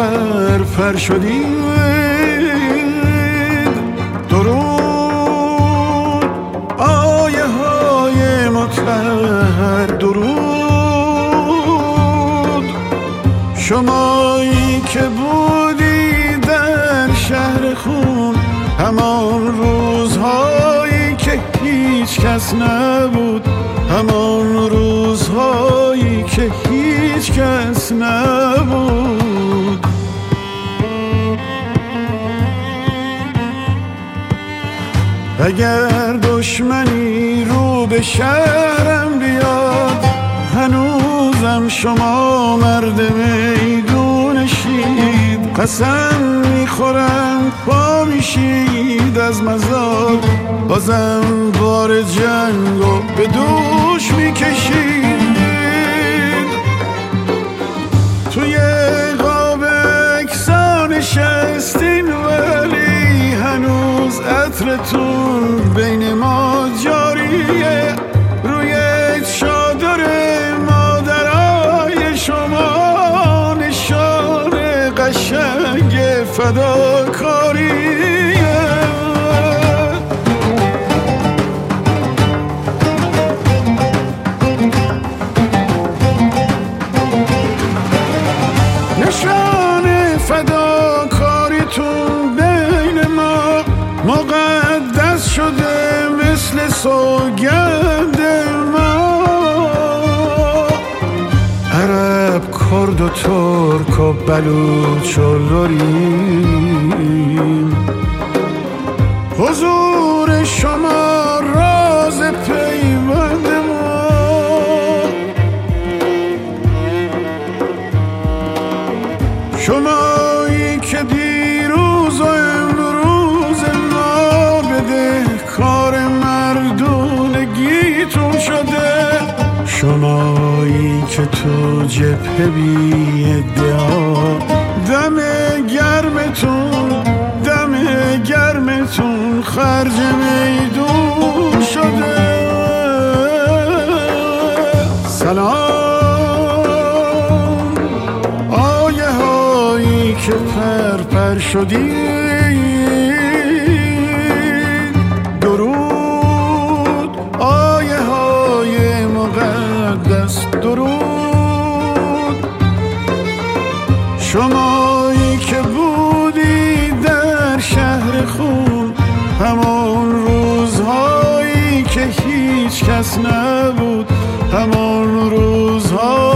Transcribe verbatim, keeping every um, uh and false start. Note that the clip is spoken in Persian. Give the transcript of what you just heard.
پر شدید. درود آیه های مطهر، درود شمایی که بودی در شهر خون، همان روزهایی که هیچ کس نبود، همان روزهایی که هیچ کس نبود. اگر دشمنی رو به شهرم بیاد، هنوزم شما مرد میدونشید. قسم میخورم پا میشید از مزار، بازم بار جنگو به دوش میکشید. توی قاب اکسا نشستین ولی هنوز عطرتون بین ما جاریه. روی چادر مادرای شما نشان قشنگ فداکاریه. نشان فداکاریتون بین ما مقدس شده مثل سوگند ما. عرب، کرد و ترک و بلوچ و لوریم، حضور شما راز پیوند ما. شمایی که دیروز و امروز ما بدهکار مردونگیتون شده. شمایی که تو جبهه بی ادعا، دم گرمتون دم گرمتون خرج میدون شده. سلام آیه هایی که پر پر شدید. درود آیه های مقدس، درود شمایی که بودی در شهر خون، همان روزهایی که هیچ کس نبود، همان روزها